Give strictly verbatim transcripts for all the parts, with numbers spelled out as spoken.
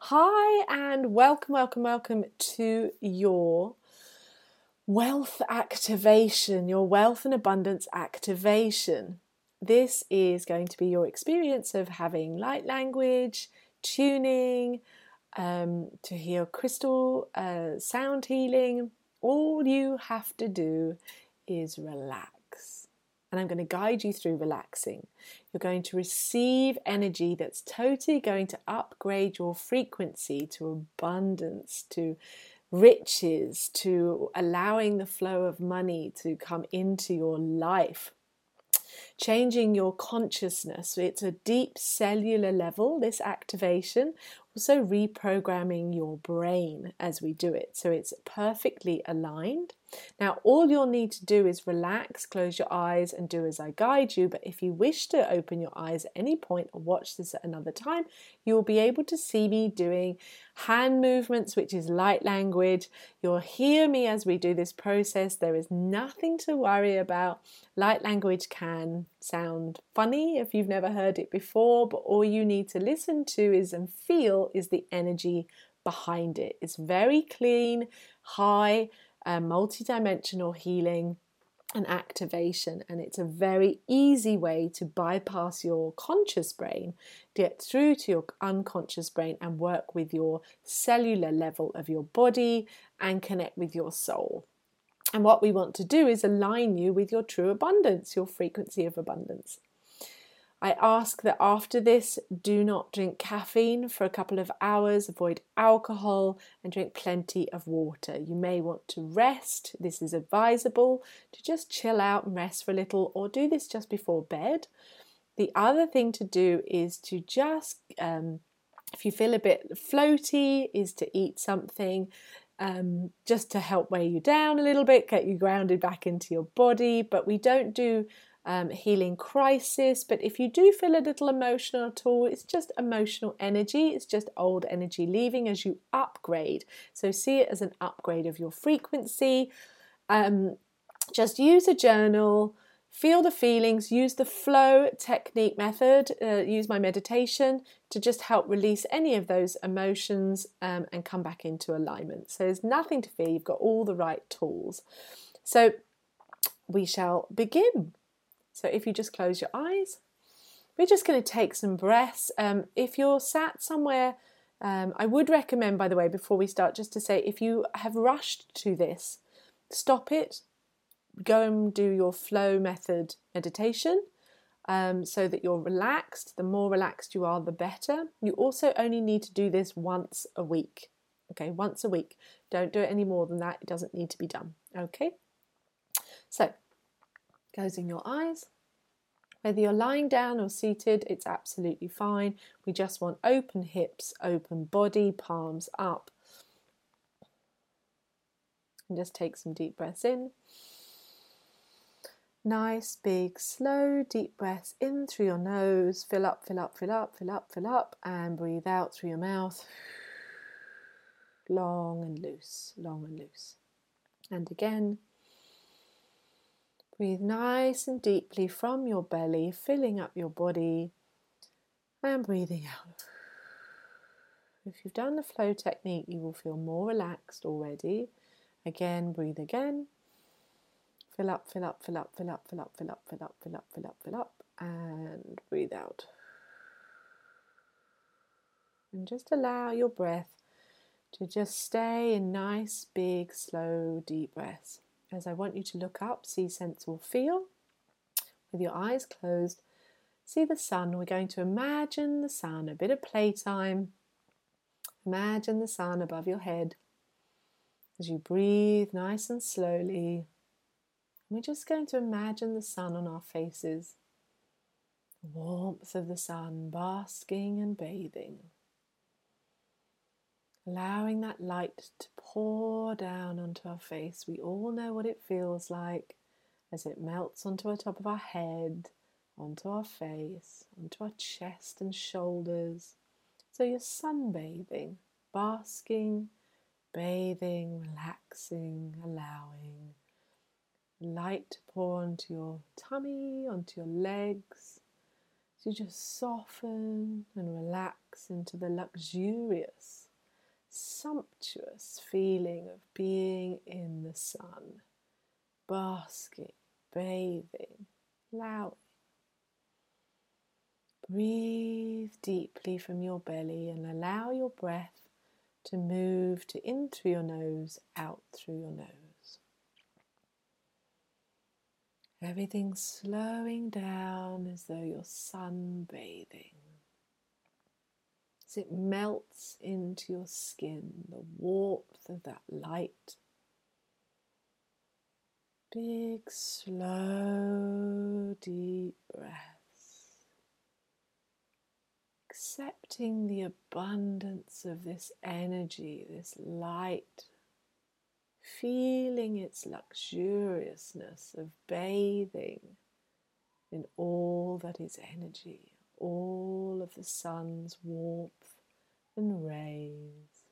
Hi, and welcome, welcome, welcome to your wealth activation, your wealth and abundance activation. This is going to be your experience of having light language, tuning, um, to hear crystal uh, sound healing. All you have to do is relax. And I'm going to guide you through relaxing. You're going to receive energy that's totally going to upgrade your frequency to abundance, to riches, to allowing the flow of money to come into your life. Changing your consciousness. It's a deep cellular level, this activation. Also reprogramming your brain as we do it. So it's perfectly aligned. Now, all you'll need to do is relax, close your eyes and do as I guide you. But if you wish to open your eyes at any point or watch this at another time, you will be able to see me doing hand movements, which is light language. You'll hear me as we do this process. There is nothing to worry about. Light language can sound funny if you've never heard it before, but all you need to listen to is and feel is the energy behind it. It's very clean, high, uh, multi-dimensional healing and activation, and it's a very easy way to bypass your conscious brain, get through to your unconscious brain and work with your cellular level of your body and connect with your soul. And what we want to do is align you with your true abundance, your frequency of abundance. I ask that after this, do not drink caffeine for a couple of hours, avoid alcohol, and drink plenty of water. You may want to rest. This is advisable to just chill out and rest for a little, or do this just before bed. The other thing to do is to just, um, if you feel a bit floaty, is to eat something um, just to help weigh you down a little bit, get you grounded back into your body. But we don't do Um, healing crisis, but if you do feel a little emotional at all, it's just emotional energy, it's just old energy leaving as you upgrade. So see it as an upgrade of your frequency. Um, just use a journal, feel the feelings, use the flow technique method, uh, use my meditation to just help release any of those emotions um, and come back into alignment. So there's nothing to fear, you've got all the right tools. So we shall begin. So if you just close your eyes, we're just going to take some breaths. Um, if you're sat somewhere, um, I would recommend, by the way, before we start, just to say, if you have rushed to this, stop it, go and do your flow method meditation um, so that you're relaxed. The more relaxed you are, the better. You also only need to do this once a week. Okay, once a week. Don't do it any more than that. It doesn't need to be done. Okay, so closing your eyes. Whether you're lying down or seated, it's absolutely fine. We just want open hips, open body, palms up. And just take some deep breaths in. Nice, big, slow, deep breaths in through your nose. Fill up, fill up, fill up, fill up, fill up. And breathe out through your mouth. Long and loose, long and loose. And again. Breathe nice and deeply from your belly, filling up your body and breathing out. If you've done the flow technique, you will feel more relaxed already. Again, breathe again. Fill up, fill up, fill up, fill up, fill up, fill up, fill up, fill up, fill up, fill up, and breathe out. And just allow your breath to just stay in nice, big, slow, deep breaths. As I want you to look up, see, sense, or feel. With your eyes closed, see the sun. We're going to imagine the sun, a bit of playtime. Imagine the sun above your head. As you breathe nice and slowly, we're just going to imagine the sun on our faces. The warmth of the sun basking and bathing. Allowing that light to pour down onto our face. We all know what it feels like as it melts onto the top of our head, onto our face, onto our chest and shoulders. So you're sunbathing, basking, bathing, relaxing, allowing light to pour onto your tummy, onto your legs. So you just soften and relax into the luxurious, sumptuous feeling of being in the sun, basking, bathing, allowing. Breathe deeply from your belly and allow your breath to move to in through your nose, out through your nose. Everything slowing down as though you're sunbathing. As it melts into your skin, the warmth of that light. Big, slow, deep breaths. Accepting the abundance of this energy, this light. Feeling its luxuriousness of bathing in all that is energy, all of the sun's warmth and rays.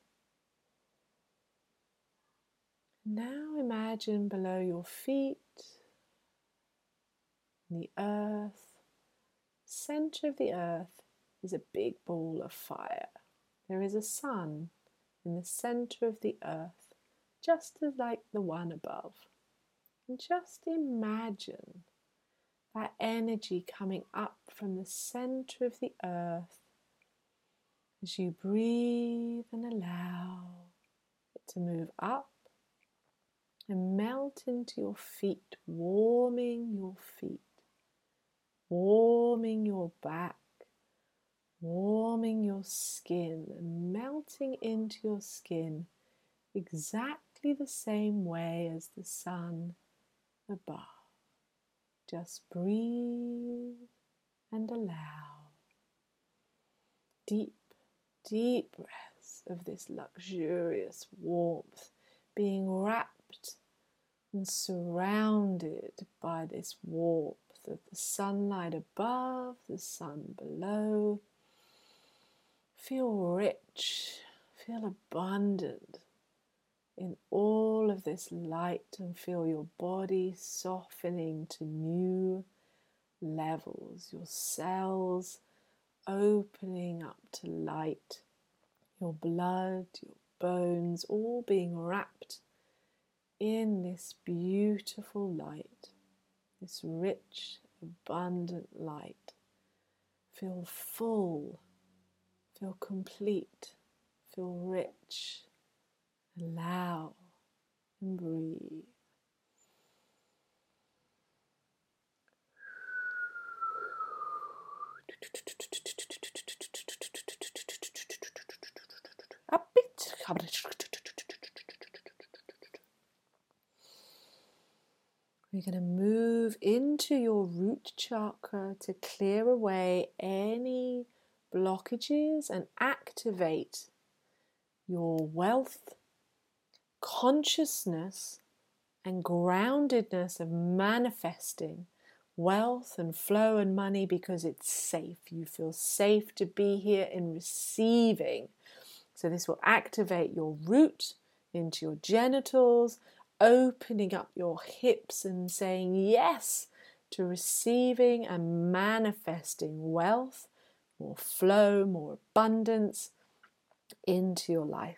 Now imagine below your feet, the earth, center of the earth is a big ball of fire. There is a sun in the center of the earth, just as like the one above. And just imagine that energy coming up from the center of the earth as you breathe and allow it to move up and melt into your feet, warming your feet, warming your back, warming your skin, and melting into your skin exactly the same way as the sun above. Just breathe and allow. Deep, deep breaths of this luxurious warmth, being wrapped and surrounded by this warmth of the sunlight above, the sun below. Feel rich, feel abundant in all of this light, and feel your body softening to new levels, your cells opening up to light, your blood, your bones, all being wrapped in this beautiful light, this rich, abundant light. Feel full, feel complete, feel rich. Allow and breathe. Up it. We're going to move into your root chakra to clear away any blockages and activate your wealth, consciousness and groundedness of manifesting wealth and flow and money because it's safe. You feel safe to be here in receiving. So this will activate your root into your genitals, opening up your hips and saying yes to receiving and manifesting wealth, more flow, more abundance into your life.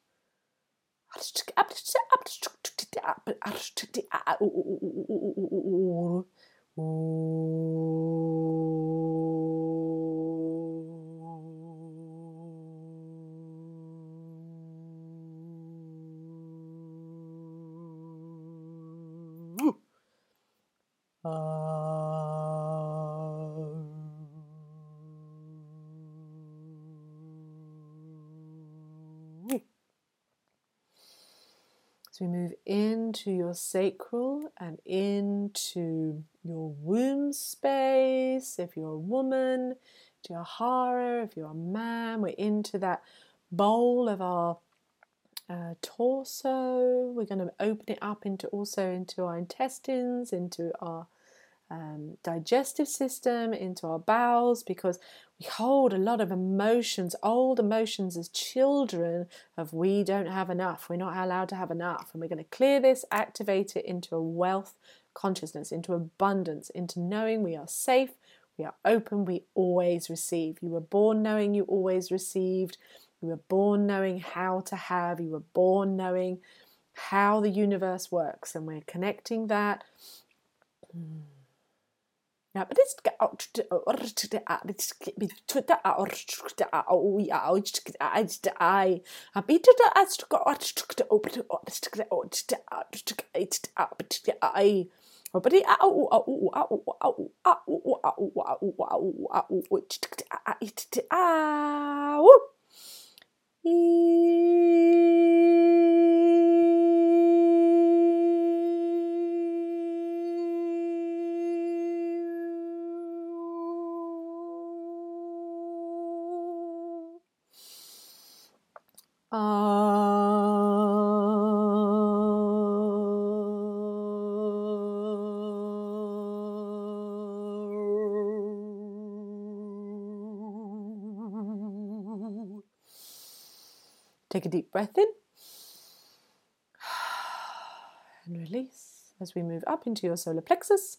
So we move into your sacral and into your womb space. If you're a woman, to your hara. If you're a man, we're into that bowl of our uh, torso. We're going to open it up into also into our intestines, into our Um, digestive system, into our bowels, because we hold a lot of emotions, old emotions as children of we don't have enough, we're not allowed to have enough, and we're going to clear this, activate it into a wealth consciousness, into abundance, into knowing we are safe, we We are open, we always receive. You were born knowing you always received. You were born knowing how to have. You were born knowing how the universe works. And we're connecting that. Yeah, but it's Take a deep breath in and release as we move up into your solar plexus.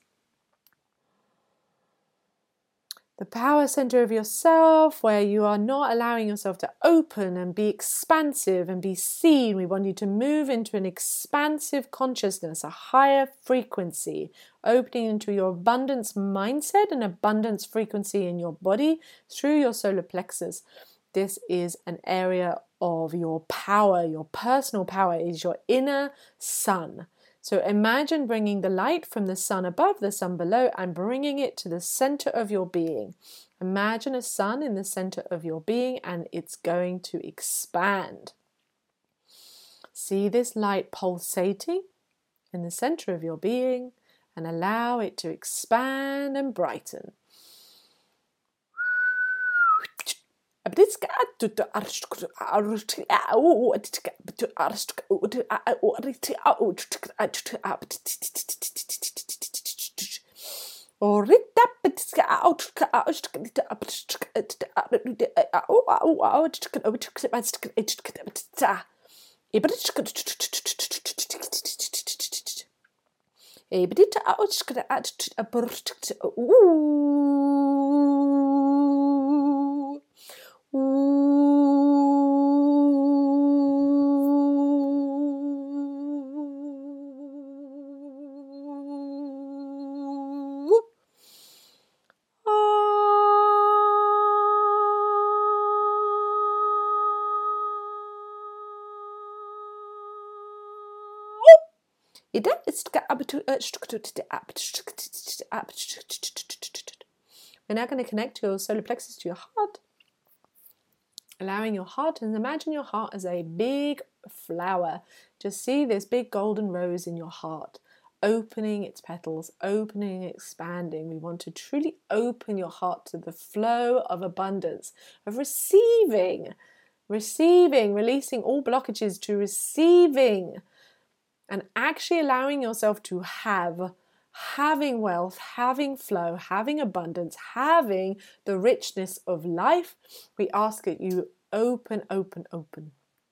The power center of yourself, where you are not allowing yourself to open and be expansive and be seen. We want you to move into an expansive consciousness, a higher frequency, opening into your abundance mindset and abundance frequency in your body through your solar plexus. This is an area of your power. Your personal power is your inner sun. So imagine bringing the light from the sun above, the sun below, and bringing it to the center of your being. Imagine a sun in the center of your being, and it's going to expand. See this light pulsating in the center of your being, and allow it to expand and brighten. We're now going to connect your solar plexus to your heart, allowing your heart, and imagine your heart as a big flower. Just see this big golden rose in your heart, opening its petals, opening, expanding. We want to truly open your heart to the flow of abundance, of receiving, receiving, releasing all blockages to receiving, and actually allowing yourself to have, having wealth, having flow, having abundance, having the richness of life. We ask that you open, open, open.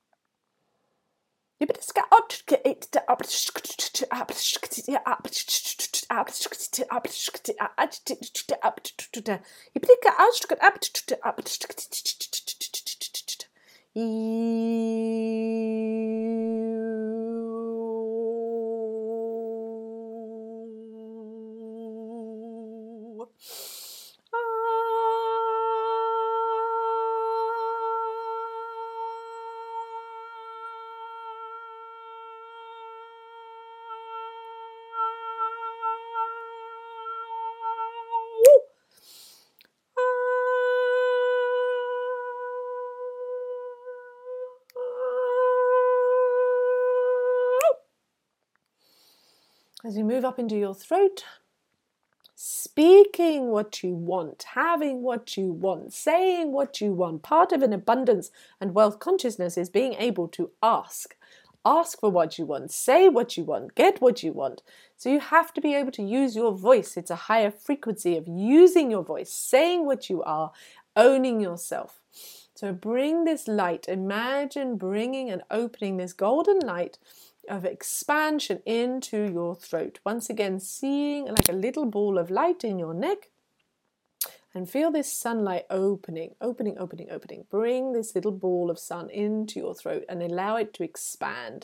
As you move up into your throat, speaking what you want, having what you want, saying what you want. Part of an abundance and wealth consciousness is being able to ask. Ask for what you want, say what you want, get what you want. So you have to be able to use your voice. It's a higher frequency of using your voice, saying what you are, owning yourself. So bring this light. Imagine bringing and opening this golden light of expansion into your throat. Once again, seeing like a little ball of light in your neck. And feel this sunlight opening, opening, opening, opening. Bring this little ball of sun into your throat and allow it to expand.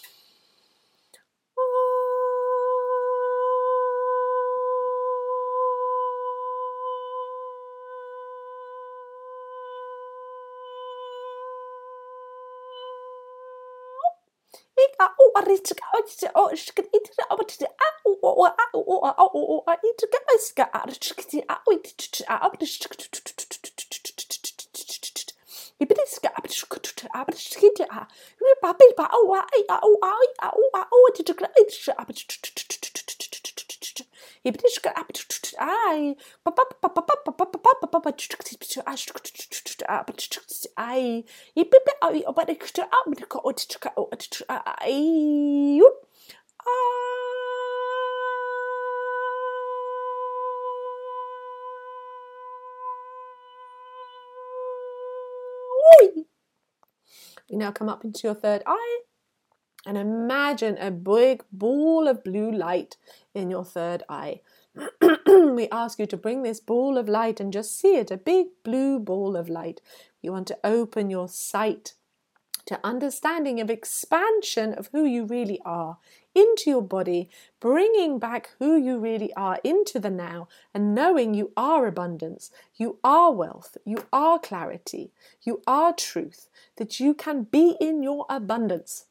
You now come up into your third eye and imagine a big ball of blue light in your third eye. We ask you to bring this ball of light and just see it, a big blue ball of light. You want to open your sight to understanding of expansion of who you really are into your body, bringing back who you really are into the now and knowing you are abundance, you are wealth, you are clarity, you are truth, that you can be in your abundance.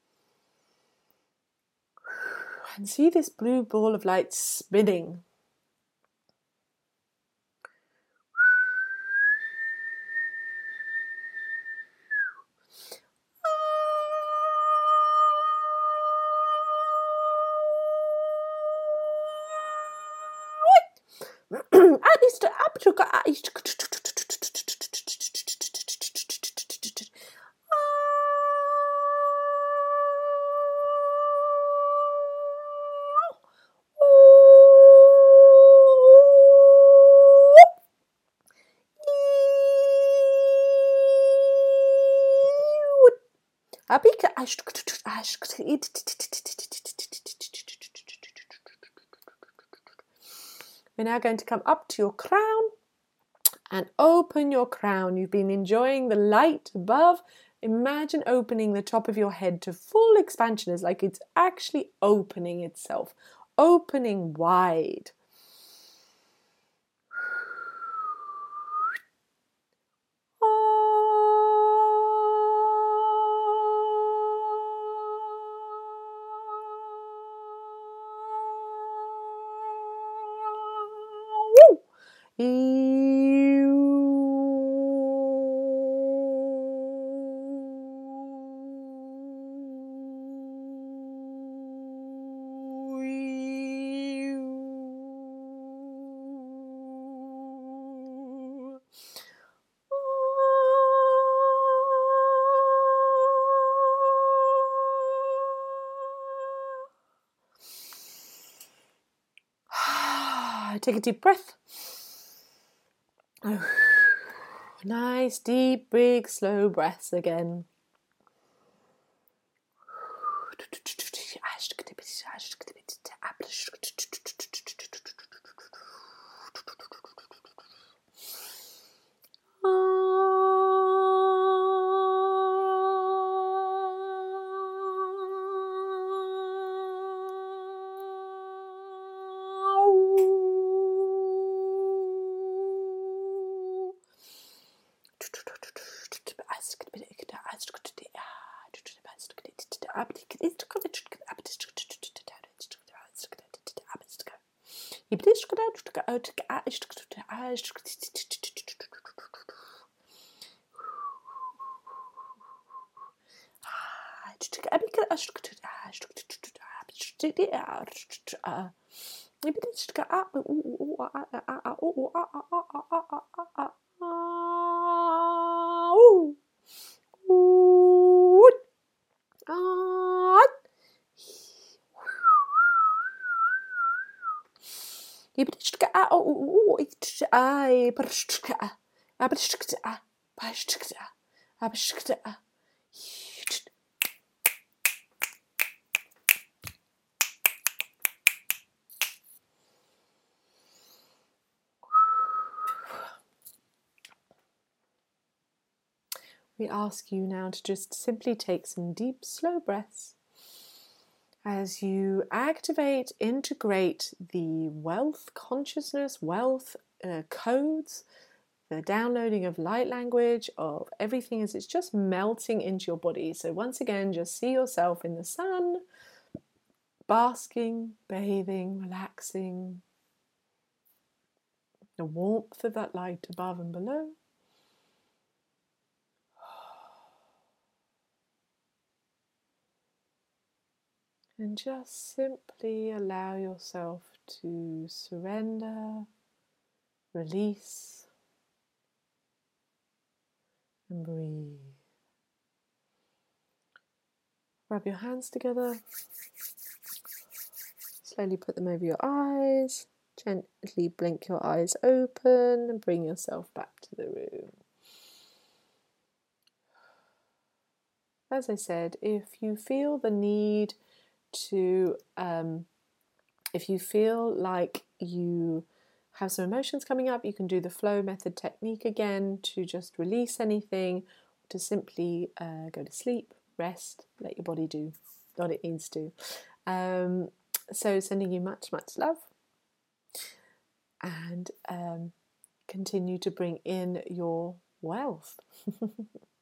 And see this blue ball of light spinning. We're now going to come up to your crown and open your crown. You've been enjoying the light above. Imagine opening the top of your head to full expansion, as like it's actually opening itself, opening wide. Take a deep breath. Oh. Nice, deep, big, slow breaths again. we ask you now to just simply take some deep, slow breaths as you activate, integrate the wealth consciousness, wealth uh, codes, the downloading of light language, of everything as it's just melting into your body. So once again, just see yourself in the sun, basking, bathing, relaxing, the warmth of that light above and below. And just simply allow yourself to surrender, release, and breathe. Rub your hands together. Slowly put them over your eyes. Gently blink your eyes open and bring yourself back to the room. As I said, if you feel the need to, um, if you feel like you have some emotions coming up, you can do the flow method technique again to just release anything, to simply uh, go to sleep, rest, let your body do what it needs to. Um, so sending you much, much love, and um, continue to bring in your wealth.